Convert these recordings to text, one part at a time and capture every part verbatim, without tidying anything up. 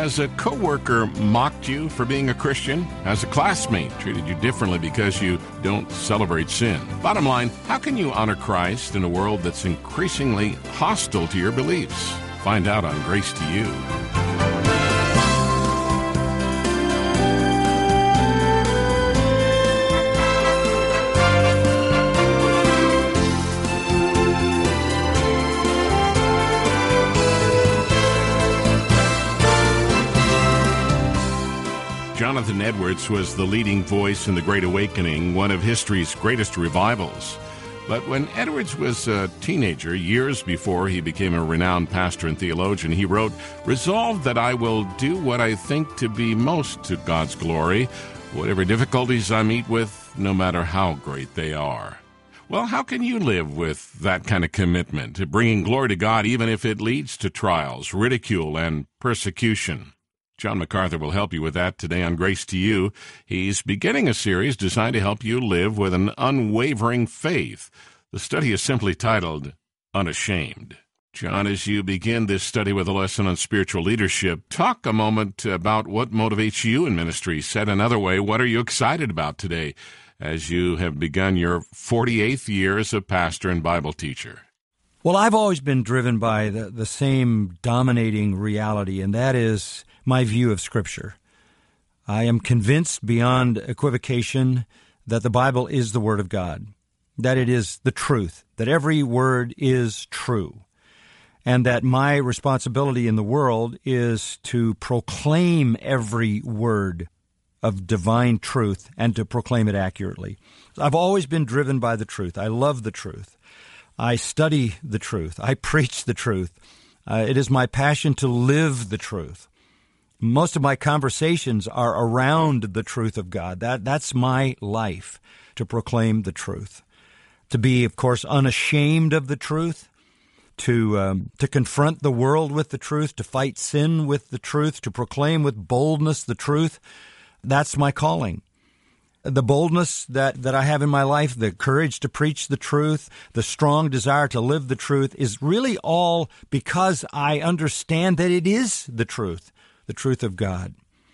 Has a coworker mocked you for being a Christian? Has a classmate treated you differently because you don't celebrate sin? Bottom line, how can you honor Christ in a world that's increasingly hostile to your beliefs? Find out on Grace to You. Jonathan Edwards was the leading voice in the Great Awakening, one of history's greatest revivals. But when Edwards was a teenager, years before he became a renowned pastor and theologian, he wrote, "Resolved that I will do what I think to be most to God's glory, whatever difficulties I meet with, no matter how great they are." Well, how can you live with that kind of commitment to bringing glory to God even if it leads to trials, ridicule, and persecution? John MacArthur will help you with that today on Grace to You. He's beginning a series designed to help you live with an unwavering faith. The study is simply titled, Unashamed. John, as you begin this study with a lesson on spiritual leadership, talk a moment about what motivates you in ministry. Said another way, what are you excited about today as you have begun your forty-eighth year as a pastor and Bible teacher? Well, I've always been driven by the, the same dominating reality, and that is my view of Scripture. I am convinced beyond equivocation that the Bible is the Word of God, that it is the truth, that every word is true, and that my responsibility in the world is to proclaim every word of divine truth and to proclaim it accurately. I've always been driven by the truth. I love the truth. I study the truth. I preach the truth. Uh, it is my passion to live the truth. Most of my conversations are around the truth of God. That that's my life, to proclaim the truth. To be, of course, unashamed of the truth, to um, to confront the world with the truth, to fight sin with the truth, to proclaim with boldness the truth. That's my calling. The boldness that, that I have in my life, the courage to preach the truth, the strong desire to live the truth is really all because I understand that it is the truth. The truth of God.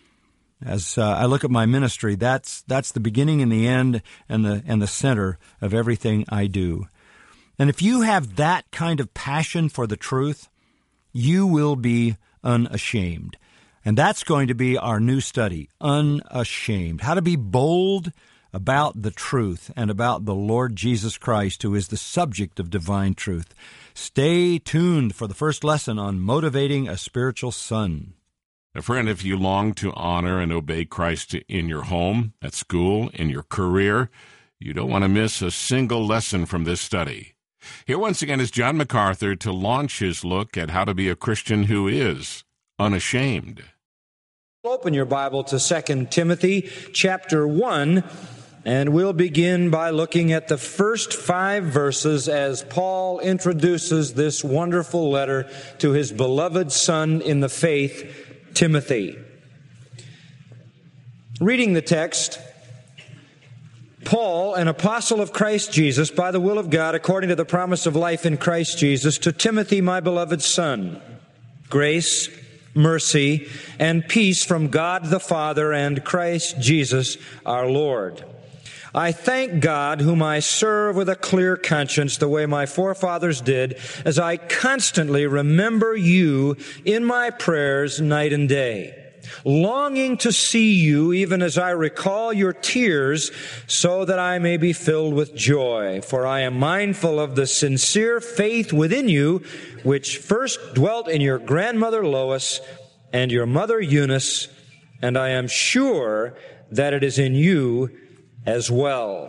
As uh, I look at my ministry, that's that's the beginning and the end and the and the center of everything I do. And if you have that kind of passion for the truth, you will be unashamed. And that's going to be our new study, Unashamed. How to be bold about the truth and about the Lord Jesus Christ, who is the subject of divine truth. Stay tuned for the first lesson on motivating a spiritual son. A friend, if you long to honor and obey Christ in your home, at school, in your career, you don't want to miss a single lesson from this study. Here once again is John MacArthur to launch his look at how to be a Christian who is unashamed. Open your Bible to Second Timothy chapter one, and we'll begin by looking at the first five verses as Paul introduces this wonderful letter to his beloved son in the faith, Timothy. Reading the text, Paul, an apostle of Christ Jesus, by the will of God, according to the promise of life in Christ Jesus, to Timothy, my beloved son, grace, mercy, and peace from God the Father and Christ Jesus our Lord. I thank God, whom I serve with a clear conscience, the way my forefathers did, as I constantly remember you in my prayers night and day, longing to see you even as I recall your tears, so that I may be filled with joy. For I am mindful of the sincere faith within you, which first dwelt in your grandmother Lois and your mother Eunice, and I am sure that it is in you as well.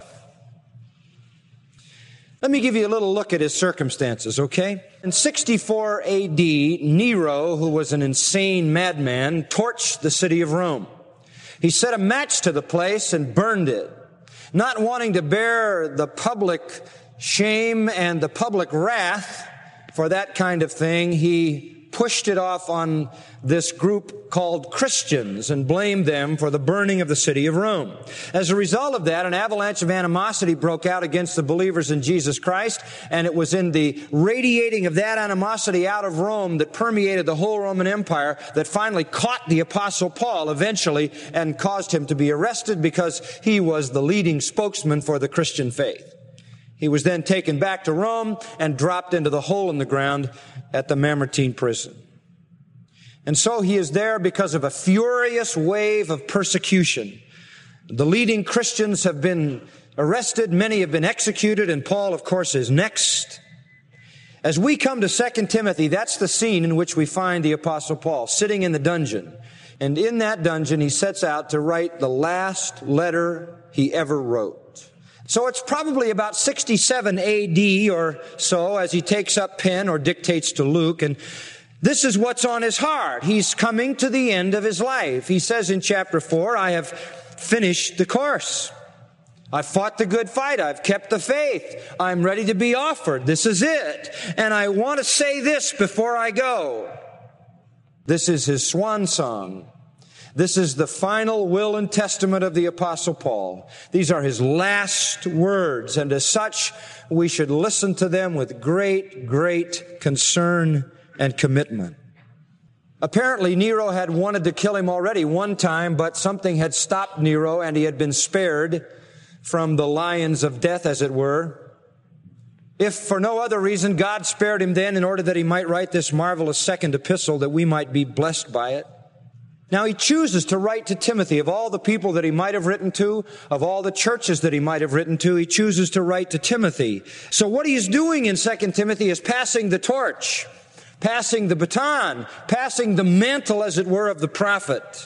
Let me give you a little look at his circumstances, okay? In sixty-four A D, Nero, who was an insane madman, torched the city of Rome. He set a match to the place and burned it. Not wanting to bear the public shame and the public wrath for that kind of thing, he pushed it off on this group called Christians and blamed them for the burning of the city of Rome. As a result of that, an avalanche of animosity broke out against the believers in Jesus Christ, and it was in the radiating of that animosity out of Rome that permeated the whole Roman Empire that finally caught the Apostle Paul eventually and caused him to be arrested because he was the leading spokesman for the Christian faith. He was then taken back to Rome and dropped into the hole in the ground at the Mamertine prison. And so he is there because of a furious wave of persecution. The leading Christians have been arrested, many have been executed, and Paul, of course, is next. As we come to Second Timothy, that's the scene in which we find the Apostle Paul sitting in the dungeon. And in that dungeon, he sets out to write the last letter he ever wrote. So it's probably about sixty-seven A D or so as he takes up pen or dictates to Luke, and this is what's on his heart. He's coming to the end of his life. He says in chapter four, I have finished the course. I've fought the good fight. I've kept the faith. I'm ready to be offered. This is it. And I want to say this before I go. This is his swan song. This is the final will and testament of the Apostle Paul. These are his last words, and as such, we should listen to them with great, great concern and commitment. Apparently, Nero had wanted to kill him already one time, but something had stopped Nero, and he had been spared from the lions of death, as it were. If for no other reason, God spared him then in order that he might write this marvelous second epistle, that we might be blessed by it. Now he chooses to write to Timothy. Of all the people that he might have written to, of all the churches that he might have written to, he chooses to write to Timothy. So what he's doing in Second Timothy is passing the torch, passing the baton, passing the mantle, as it were, of the prophet.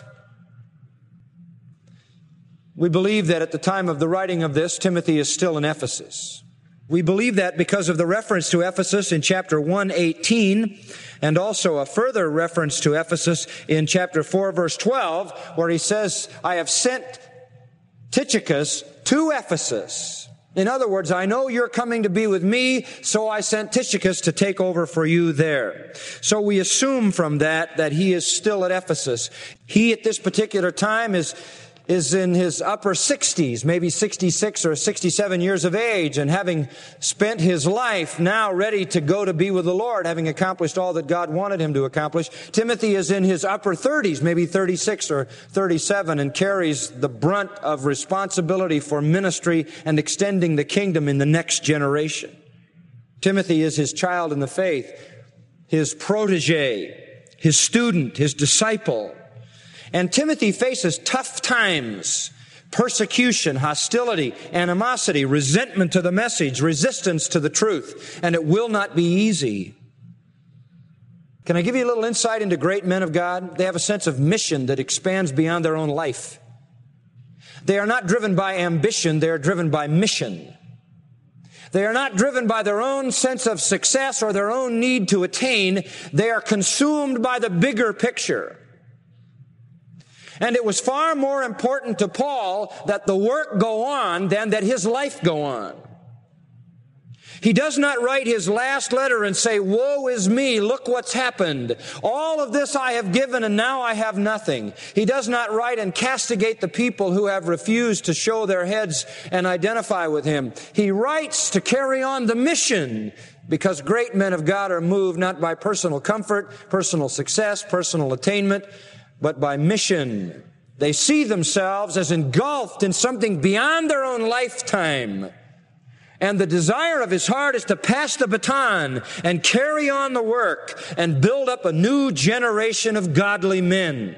We believe that at the time of the writing of this, Timothy is still in Ephesus. We believe that because of the reference to Ephesus in chapter one eighteen, and also a further reference to Ephesus in chapter four, verse twelve, where he says, I have sent Tychicus to Ephesus. In other words, I know you're coming to be with me, so I sent Tychicus to take over for you there. So we assume from that that he is still at Ephesus. He at this particular time is is in his upper sixties, maybe sixty-six or sixty-seven years of age, and having spent his life now ready to go to be with the Lord, having accomplished all that God wanted him to accomplish. Timothy is in his upper thirties, maybe thirty-six or thirty-seven, and carries the brunt of responsibility for ministry and extending the kingdom in the next generation. Timothy is his child in the faith, his protege, his student, his disciple. And Timothy faces tough times, persecution, hostility, animosity, resentment to the message, resistance to the truth, and it will not be easy. Can I give you a little insight into great men of God? They have a sense of mission that expands beyond their own life. They are not driven by ambition, they are driven by mission. They are not driven by their own sense of success or their own need to attain. They are consumed by the bigger picture. And it was far more important to Paul that the work go on than that his life go on. He does not write his last letter and say, woe is me, look what's happened. All of this I have given and now I have nothing. He does not write and castigate the people who have refused to show their heads and identify with him. He writes to carry on the mission, because great men of God are moved not by personal comfort, personal success, personal attainment, but by mission. They see themselves as engulfed in something beyond their own lifetime. And the desire of his heart is to pass the baton and carry on the work and build up a new generation of godly men.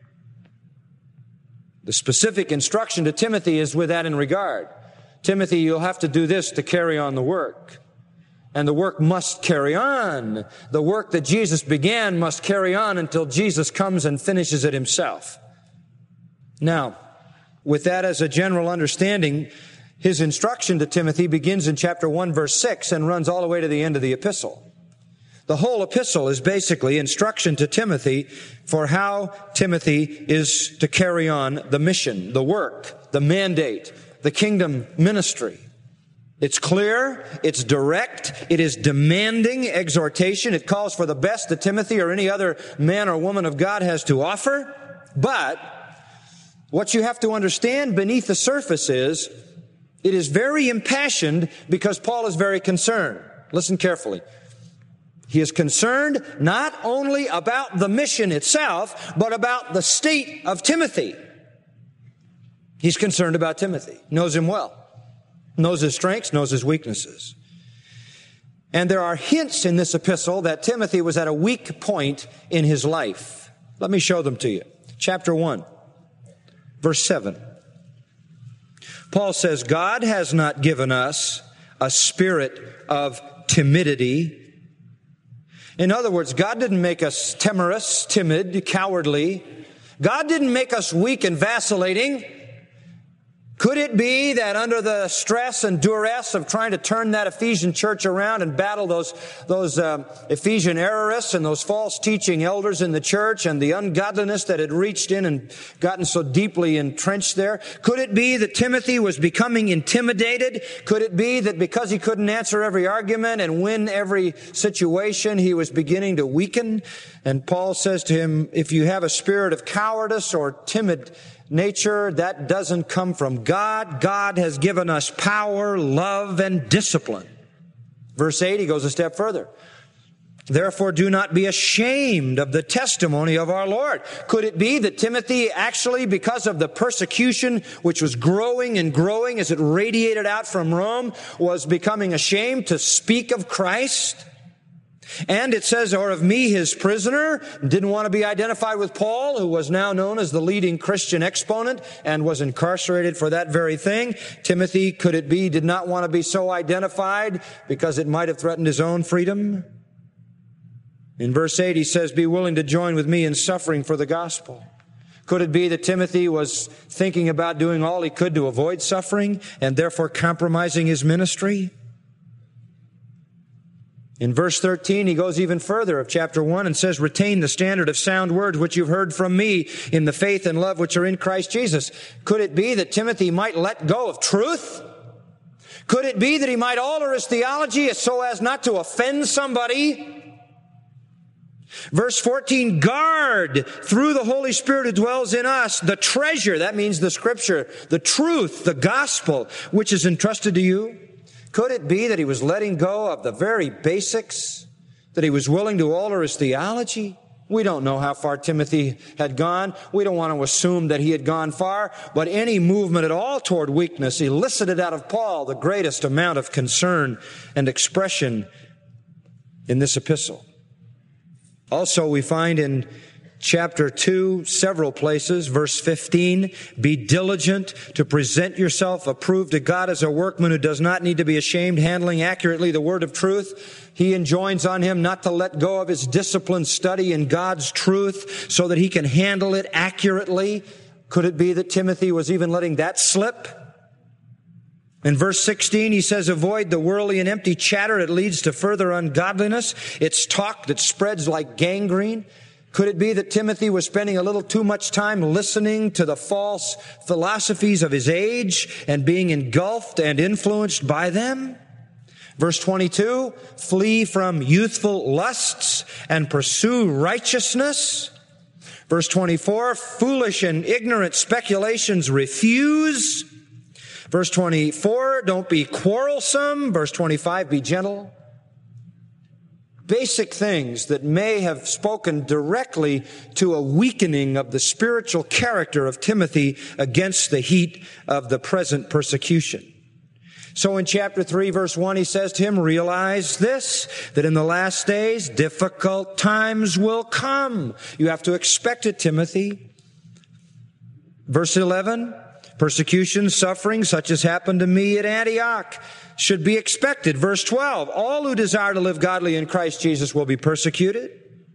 The specific instruction to Timothy is with that in regard. Timothy, you'll have to do this to carry on the work. And the work must carry on. The work that Jesus began must carry on until Jesus comes and finishes it himself. Now, with that as a general understanding, his instruction to Timothy begins in chapter one, verse six, and runs all the way to the end of the epistle. The whole epistle is basically instruction to Timothy for how Timothy is to carry on the mission, the work, the mandate, the kingdom ministry. It's clear, it's direct, it is demanding exhortation. It calls for the best that Timothy or any other man or woman of God has to offer. But what you have to understand beneath the surface is, it is very impassioned because Paul is very concerned. Listen carefully. He is concerned not only about the mission itself, but about the state of Timothy. He's concerned about Timothy, knows him well, knows his strengths, knows his weaknesses. And there are hints in this epistle that Timothy was at a weak point in his life. Let me show them to you. Chapter one, verse seven. Paul says, God has not given us a spirit of timidity. In other words, God didn't make us timorous, timid, cowardly. God didn't make us weak and vacillating. Could it be that under the stress and duress of trying to turn that Ephesian church around and battle those those um, Ephesian errorists and those false teaching elders in the church and the ungodliness that had reached in and gotten so deeply entrenched there, could it be that Timothy was becoming intimidated? Could it be that because he couldn't answer every argument and win every situation, he was beginning to weaken? And Paul says to him, if you have a spirit of cowardice or timid nature, that doesn't come from God. God has given us power, love, and discipline. Verse eight, he goes a step further. Therefore, do not be ashamed of the testimony of our Lord. Could it be that Timothy actually, because of the persecution which was growing and growing as it radiated out from Rome, was becoming ashamed to speak of Christ? And it says, or of me, his prisoner, didn't want to be identified with Paul, who was now known as the leading Christian exponent and was incarcerated for that very thing. Timothy, could it be, did not want to be so identified because it might have threatened his own freedom? In verse eight, he says, be willing to join with me in suffering for the gospel. Could it be that Timothy was thinking about doing all he could to avoid suffering and therefore compromising his ministry? In verse thirteen, he goes even further of chapter one and says, retain the standard of sound words which you've heard from me in the faith and love which are in Christ Jesus. Could it be that Timothy might let go of truth? Could it be that he might alter his theology so as not to offend somebody? Verse fourteen, guard through the Holy Spirit who dwells in us the treasure, that means the Scripture, the truth, the gospel, which is entrusted to you. Could it be that he was letting go of the very basics, that he was willing to alter his theology? We don't know how far Timothy had gone. We don't want to assume that he had gone far, but any movement at all toward weakness elicited out of Paul the greatest amount of concern and expression in this epistle. Also, we find in chapter two, several places, verse fifteen, be diligent to present yourself approved to God as a workman who does not need to be ashamed, handling accurately the word of truth. He enjoins on him not to let go of his disciplined study in God's truth so that he can handle it accurately. Could it be that Timothy was even letting that slip? In verse sixteen, he says, avoid the worldly and empty chatter. It leads to further ungodliness. It's talk that spreads like gangrene. Could it be that Timothy was spending a little too much time listening to the false philosophies of his age and being engulfed and influenced by them? Verse twenty-two, flee from youthful lusts and pursue righteousness. Verse twenty-four, foolish and ignorant speculations refuse. Verse twenty-four, don't be quarrelsome. Verse twenty-five, be gentle. Basic things that may have spoken directly to a weakening of the spiritual character of Timothy against the heat of the present persecution. So in chapter three, verse one, he says to him, realize this, that in the last days, difficult times will come. You have to expect it, Timothy. Verse eleven, persecution, suffering, such as happened to me at Antioch, should be expected. Verse twelve, all who desire to live godly in Christ Jesus will be persecuted.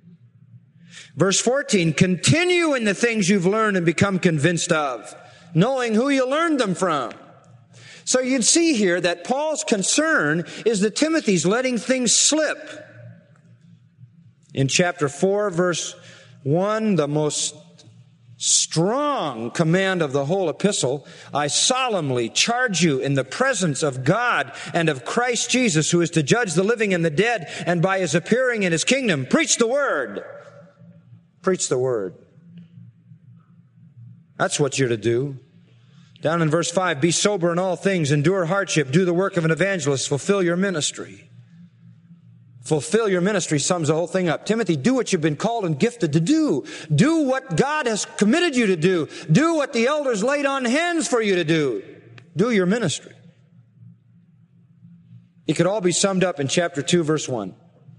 Verse fourteen, continue in the things you've learned and become convinced of, knowing who you learned them from. So you'd see here that Paul's concern is that Timothy's letting things slip. In chapter four, verse one, the most strong command of the whole epistle, I solemnly charge you in the presence of God and of Christ Jesus, who is to judge the living and the dead, and by his appearing in his kingdom, preach the word. Preach the word. That's what you're to do. Down in verse five, be sober in all things, endure hardship, do the work of an evangelist, fulfill your ministry. Fulfill your ministry sums the whole thing up. Timothy, do what you've been called and gifted to do. Do what God has committed you to do. Do what the elders laid on hands for you to do. Do your ministry. It could all be summed up in chapter two, verse one.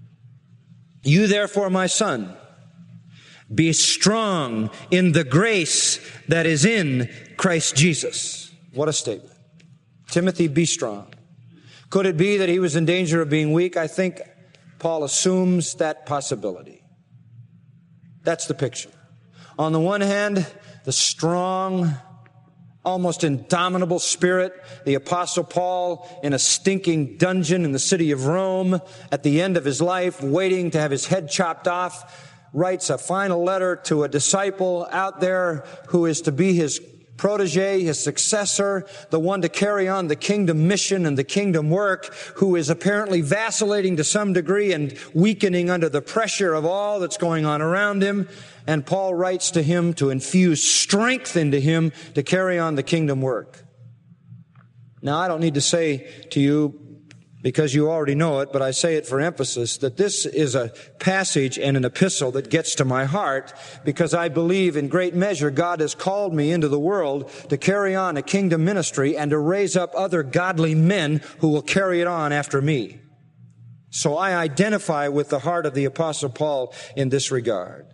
You therefore, my son, be strong in the grace that is in Christ Jesus. What a statement. Timothy, be strong. Could it be that he was in danger of being weak? I think Paul assumes that possibility. That's the picture. On the one hand, the strong, almost indomitable spirit, the Apostle Paul in a stinking dungeon in the city of Rome at the end of his life, waiting to have his head chopped off, writes a final letter to a disciple out there who is to be his protege, his successor, the one to carry on the kingdom mission and the kingdom work, who is apparently vacillating to some degree and weakening under the pressure of all that's going on around him. And Paul writes to him to infuse strength into him to carry on the kingdom work. Now, I don't need to say to you, because you already know it, but I say it for emphasis, that this is a passage and an epistle that gets to my heart, because I believe in great measure God has called me into the world to carry on a kingdom ministry and to raise up other godly men who will carry it on after me. So I identify with the heart of the Apostle Paul in this regard.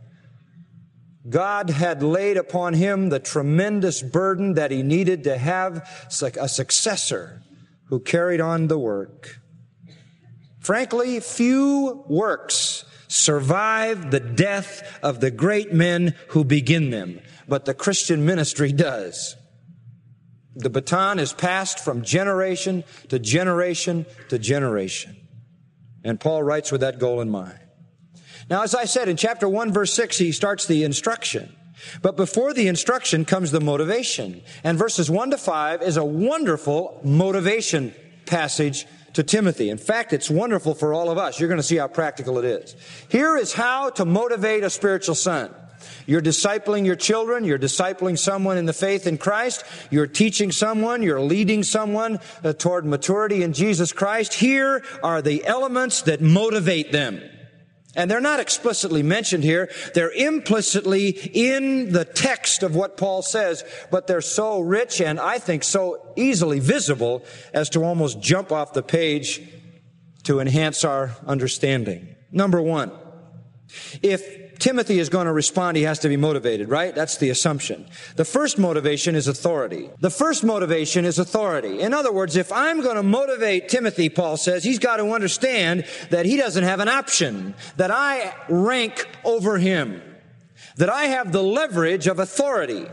God had laid upon him the tremendous burden that he needed to have a successor who carried on the work. Frankly, few works survive the death of the great men who begin them, but the Christian ministry does. The baton is passed from generation to generation to generation. And Paul writes with that goal in mind. Now, as I said, in chapter one, verse six, he starts the instruction. But before the instruction comes the motivation. And verses one to five is a wonderful motivation passage to Timothy. In fact, it's wonderful for all of us. You're going to see how practical it is. Here is how to motivate a spiritual son. You're discipling your children. You're discipling someone in the faith in Christ. You're teaching someone. You're leading someone uh, toward maturity in Jesus Christ. Here are the elements that motivate them. And they're not explicitly mentioned here. They're implicitly in the text of what Paul says, but they're so rich and I think so easily visible as to almost jump off the page to enhance our understanding. Number one, if Timothy is going to respond, he has to be motivated, right? That's the assumption. The first motivation is authority. The first motivation is authority. In other words, if I'm going to motivate Timothy, Paul says, he's got to understand that he doesn't have an option, that I rank over him, that I have the leverage of authority.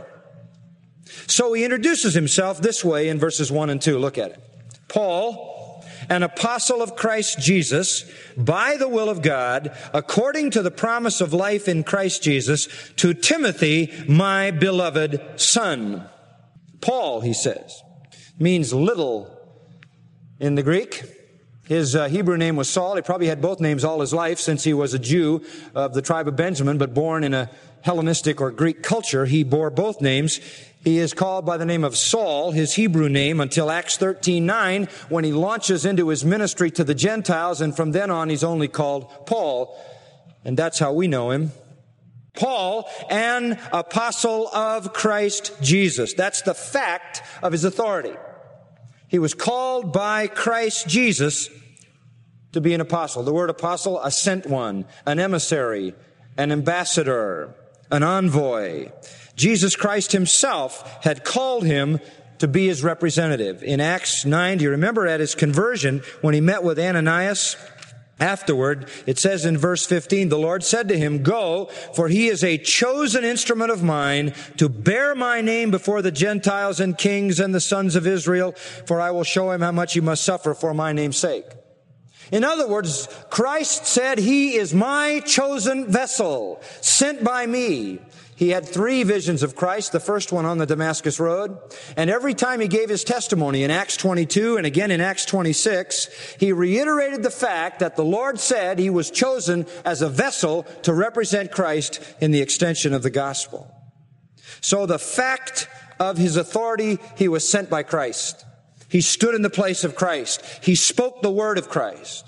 So he introduces himself this way in verses one and two. Look at it. Paul, an apostle of Christ Jesus, by the will of God, according to the promise of life in Christ Jesus, to Timothy, my beloved son. Paul, he says, means little in the Greek. His uh, Hebrew name was Saul. He probably had both names all his life since he was a Jew of the tribe of Benjamin, but born in a Hellenistic or Greek culture. He bore both names. He is called by the name of Saul, his Hebrew name, until Acts thirteen nine, when he launches into his ministry to the Gentiles, and from then on he's only called Paul, and that's how we know him. Paul, an apostle of Christ Jesus. That's the fact of his authority. He was called by Christ Jesus to be an apostle. The word apostle, a sent one, an emissary, an ambassador, an envoy. Jesus Christ himself had called him to be his representative. In Acts nine, do you remember at his conversion when he met with Ananias? Afterward, it says in verse fifteen, the Lord said to him, go, for he is a chosen instrument of mine to bear my name before the Gentiles and kings and the sons of Israel, for I will show him how much he must suffer for my name's sake. In other words, Christ said, he is my chosen vessel, sent by me. He had three visions of Christ, the first one on the Damascus Road. And every time he gave his testimony in Acts twenty-two and again in Acts twenty-six, he reiterated the fact that the Lord said he was chosen as a vessel to represent Christ in the extension of the gospel. So the fact of his authority, he was sent by Christ. He stood in the place of Christ. He spoke the word of Christ.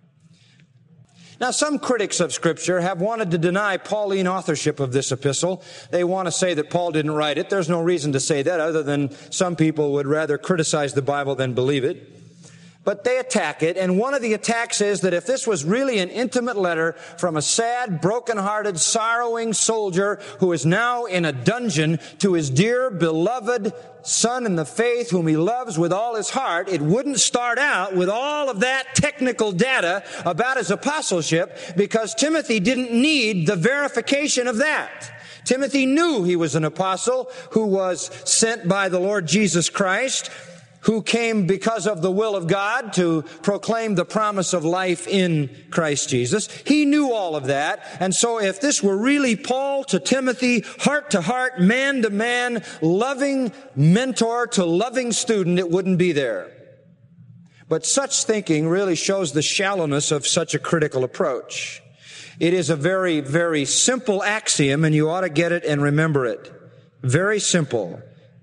Now, some critics of Scripture have wanted to deny Pauline authorship of this epistle. They want to say that Paul didn't write it. There's no reason to say that other than some people would rather criticize the Bible than believe it. But they attack it, and one of the attacks is that if this was really an intimate letter from a sad, broken-hearted, sorrowing soldier who is now in a dungeon to his dear, beloved son in the faith whom he loves with all his heart, it wouldn't start out with all of that technical data about his apostleship, because Timothy didn't need the verification of that. Timothy knew he was an apostle who was sent by the Lord Jesus Christ, who came because of the will of God to proclaim the promise of life in Christ Jesus. He knew all of that. And so if this were really Paul to Timothy, heart to heart, man to man, loving mentor to loving student, it wouldn't be there. But such thinking really shows the shallowness of such a critical approach. It is a very, very simple axiom, and you ought to get it and remember it. Very simple.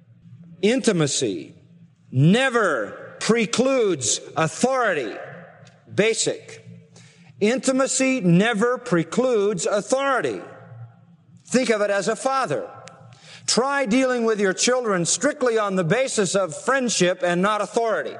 Intimacy never precludes authority. Basic. Intimacy never precludes authority. Think of it as a father. Try dealing with your children strictly on the basis of friendship and not authority.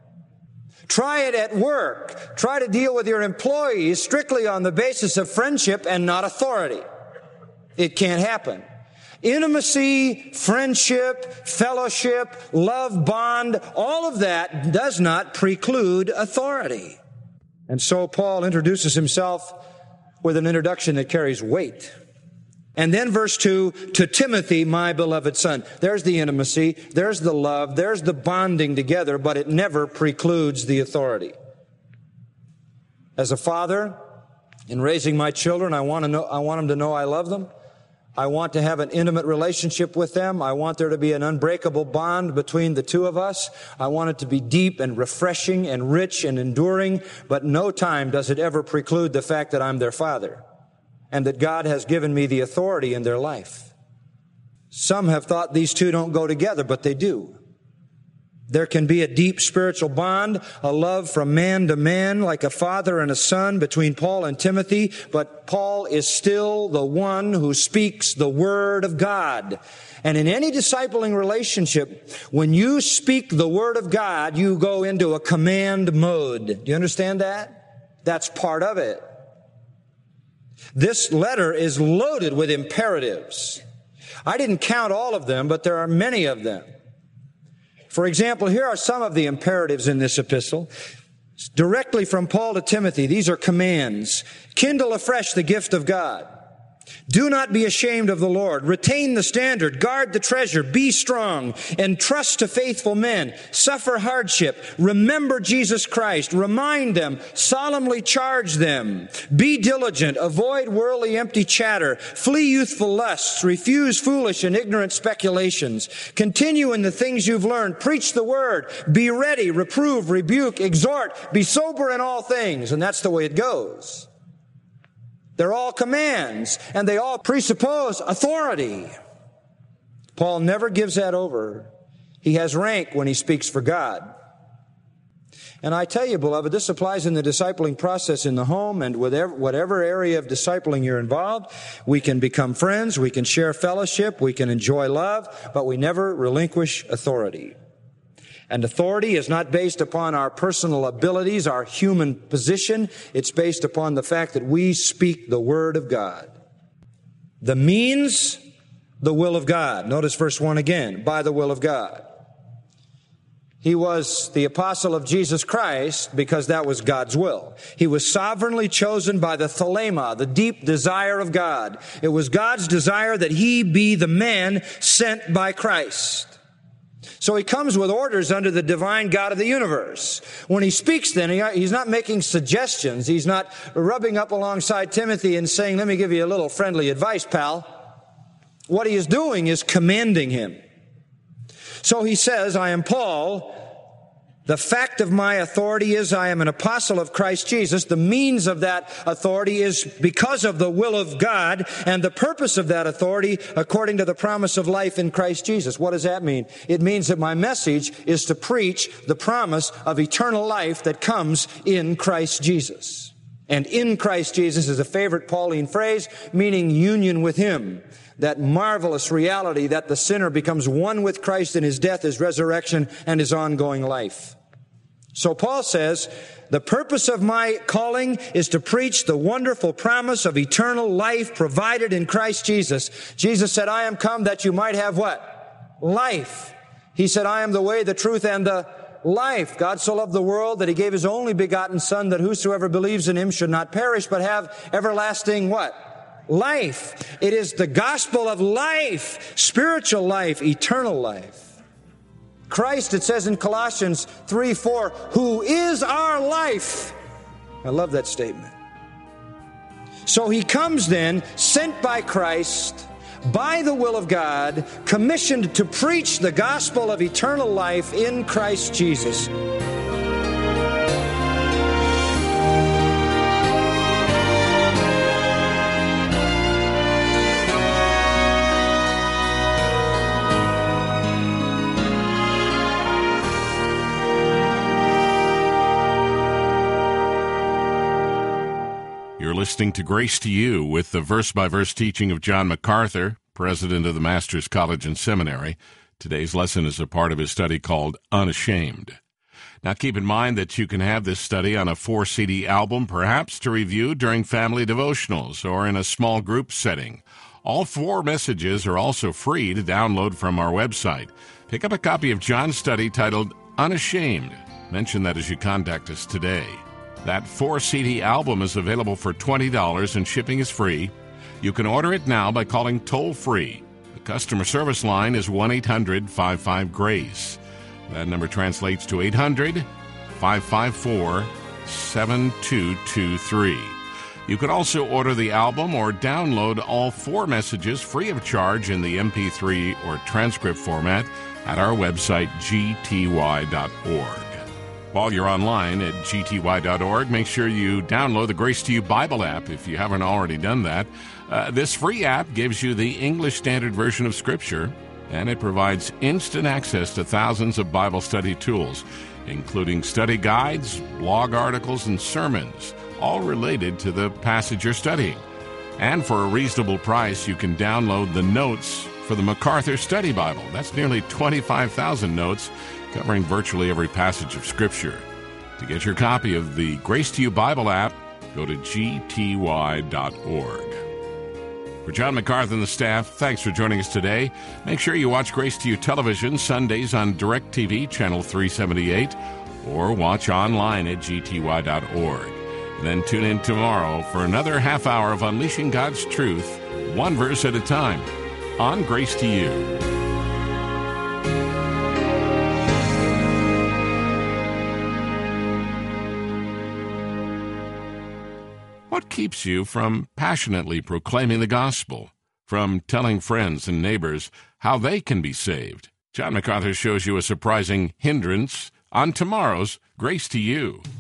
Try it at work. Try to deal with your employees strictly on the basis of friendship and not authority. It can't happen. Intimacy, friendship, fellowship, love bond, all of that does not preclude authority. And so Paul introduces himself with an introduction that carries weight. And then verse two, to Timothy, my beloved son. There's the intimacy, there's the love, there's the bonding together, but it never precludes the authority. As a father, in raising my children, I want to know, I want them to know I love them. I want to have an intimate relationship with them. I want there to be an unbreakable bond between the two of us. I want it to be deep and refreshing and rich and enduring, but no time does it ever preclude the fact that I'm their father and that God has given me the authority in their life. Some have thought these two don't go together, but they do. There can be a deep spiritual bond, a love from man to man, like a father and a son between Paul and Timothy, but Paul is still the one who speaks the Word of God. And in any discipling relationship, when you speak the Word of God, you go into a command mode. Do you understand that? That's part of it. This letter is loaded with imperatives. I didn't count all of them, but there are many of them. For example, here are some of the imperatives in this epistle. Directly from Paul to Timothy, these are commands. Kindle afresh the gift of God. Do not be ashamed of the Lord. Retain the standard. Guard the treasure. Be strong. Entrust to faithful men. Suffer hardship. Remember Jesus Christ. Remind them. Solemnly charge them. Be diligent. Avoid worldly empty chatter. Flee youthful lusts. Refuse foolish and ignorant speculations. Continue in the things you've learned. Preach the word. Be ready. Reprove, rebuke, exhort. Be sober in all things. And that's the way it goes. They're all commands, and they all presuppose authority. Paul never gives that over. He has rank when he speaks for God. And I tell you, beloved, this applies in the discipling process in the home and whatever, whatever area of discipling you're involved. We can become friends, we can share fellowship, we can enjoy love, but we never relinquish authority. And authority is not based upon our personal abilities, our human position. It's based upon the fact that we speak the Word of God. The means, the will of God. Notice verse one again, by the will of God. He was the apostle of Jesus Christ because that was God's will. He was sovereignly chosen by the thelema, the deep desire of God. It was God's desire that he be the man sent by Christ. So he comes with orders under the divine God of the universe. When he speaks then, he, he's not making suggestions. He's not rubbing up alongside Timothy and saying, let me give you a little friendly advice, pal. What he is doing is commending him. So he says, I am Paul. The fact of my authority is I am an apostle of Christ Jesus. The means of that authority is because of the will of God, and the purpose of that authority according to the promise of life in Christ Jesus. What does that mean? It means that my message is to preach the promise of eternal life that comes in Christ Jesus. And in Christ Jesus is a favorite Pauline phrase, meaning union with Him. That marvelous reality that the sinner becomes one with Christ in His death, His resurrection, and His ongoing life. So Paul says, the purpose of my calling is to preach the wonderful promise of eternal life provided in Christ Jesus. Jesus said, I am come that you might have what? Life. He said, I am the way, the truth, and the life. God so loved the world that He gave His only begotten Son, that whosoever believes in Him should not perish, but have everlasting what? Life. It is the gospel of life, spiritual life, eternal life. Christ, it says in Colossians three four, who is our life. I love that statement. So He comes then, sent by Christ, by the will of God, commissioned to preach the gospel of eternal life in Christ Jesus. You're listening to Grace to You with the verse-by-verse teaching of John MacArthur, president of the Master's College and Seminary. Today's lesson is a part of his study called Unashamed. Now keep in mind that you can have this study on a four C D album, perhaps to review during family devotionals or in a small group setting. All four messages are also free to download from our website. Pick up a copy of John's study titled Unashamed. Mention that as you contact us today. That four C D album is available for twenty dollars and shipping is free. You can order it now by calling toll-free. The customer service line is one eight hundred five five GRACE. That number translates to eight hundred five five four seven two two three. You can also order the album or download all four messages free of charge in the M P three or transcript format at our website, G T Y dot org. While you're online at G T Y dot org, make sure you download the Grace to You Bible app if you haven't already done that. Uh, this free app gives you the English Standard Version of Scripture, and it provides instant access to thousands of Bible study tools, including study guides, blog articles, and sermons, all related to the passage you're studying. And for a reasonable price, you can download the notes for the MacArthur Study Bible. That's nearly twenty-five thousand notes, covering virtually every passage of Scripture. To get your copy of the Grace to You Bible app, go to G T Y dot org. For John MacArthur and the staff, thanks for joining us today. Make sure you watch Grace to You Television Sundays on DirecTV, Channel three seventy-eight, or watch online at G T Y dot org. Then tune in tomorrow for another half hour of Unleashing God's Truth, one verse at a time, on Grace to You. What keeps you from passionately proclaiming the gospel, from telling friends and neighbors how they can be saved? John MacArthur shows you a surprising hindrance on tomorrow's Grace to You.